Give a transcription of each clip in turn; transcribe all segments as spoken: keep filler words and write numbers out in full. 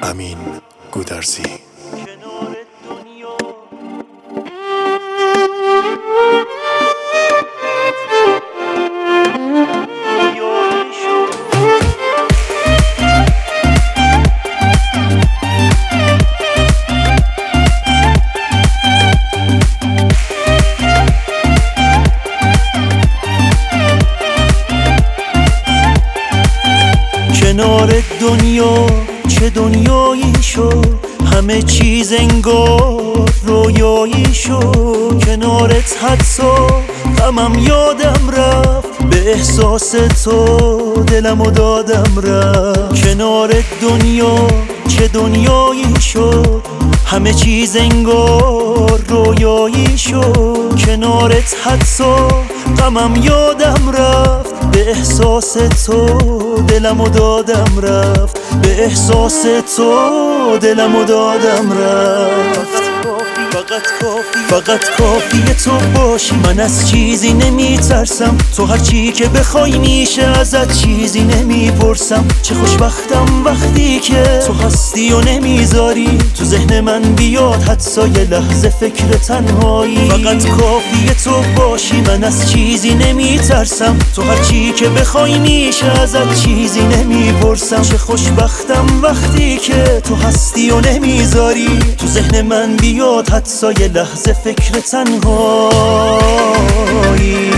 امین گودرزی. کنار دنیا چه دنیایی شد، همه چیز انگار رویایی شد. کنارت حدسا غمم یادم رفت، به احساس تو دلمو دادم رفت. کنار دنیا چه دنیایی شد، همه چیز انگار رویایی شد. کنارت حدسا غمم یادم رفت، به احساس تو دلمو دادم رفت. به احساس تو دلمو دادم رفت. فقط کافی فقط کافیه تو باشی، من از چیزی نمی ترسم. تو هر چی که بخوای میشه ازت، چیزی نمی پرسم. چه خوشبختم وقتی که تو هستی و نمیذاری تو ذهن من بیاد حدسا یه لحظه فکر تنهایی. فقط کافیه تو باشی، من از چیزی نمی ترسم. تو هر چی که بخوای میشه ازت، چیزی نمی پرسم. چه خوشبختم وقتی که تو هستی و نمیذاری تو ذهن من بیاد حدسا یه لحظه فکر تنهایی.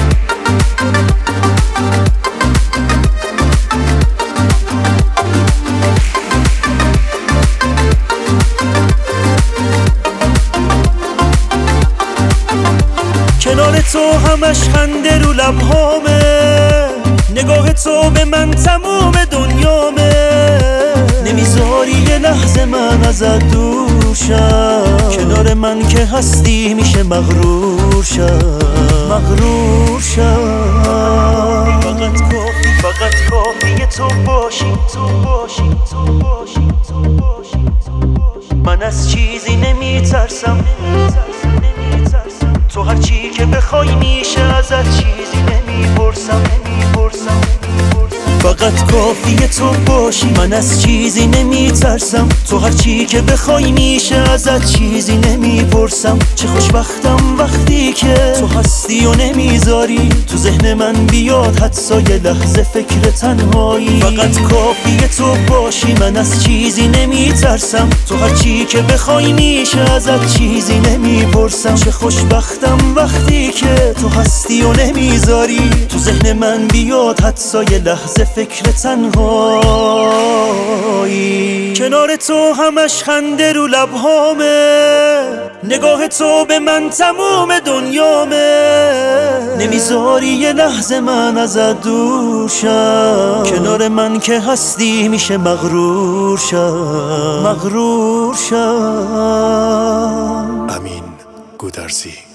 کنار تو همش خنده رو لبهامه، نگاه تو به من تموم دنیامه. نمیذاری یه لحظه من ازت دور شم، کنار من که هستی میشه مغرور شم، مغرور شم. فقط کافی فقط کافیه تو باشی، تو باشی، تو باشی، تو باشی، تو باشی. من از چیزی نمیترسم، تو هر چی که بخوای میشه ازت، چیزی نمیپرسم، نمیپرسم. فقط کافیه تو باشی، من از چیزی نمیترسم. تو هر چی که بخوای میشه ازت، چیزی نمیپرسم. چه خوشبختم وقتی که تو هستی و نمیذاری تو ذهن من بیاد حدسا یه لحظه فکر تنهایی. فقط کافیه تو باشی، من از چیزی نمیترسم. تو هر چی که بخوای میشه ازت، چیزی نمیپرسم. چه خوشبختم وقتی که تو هستی و نمیذاری تو ذهن من بیاد حدسا یه لحظه فکر تنهایی. کنار تو همش خنده رو لبهامه، نگاه تو به من تموم دنیامه. نمیذاری یه لحظه من ازت دور شم، کنار من که هستی میشه مغرور شم، مغرور شم. امین گودرزی.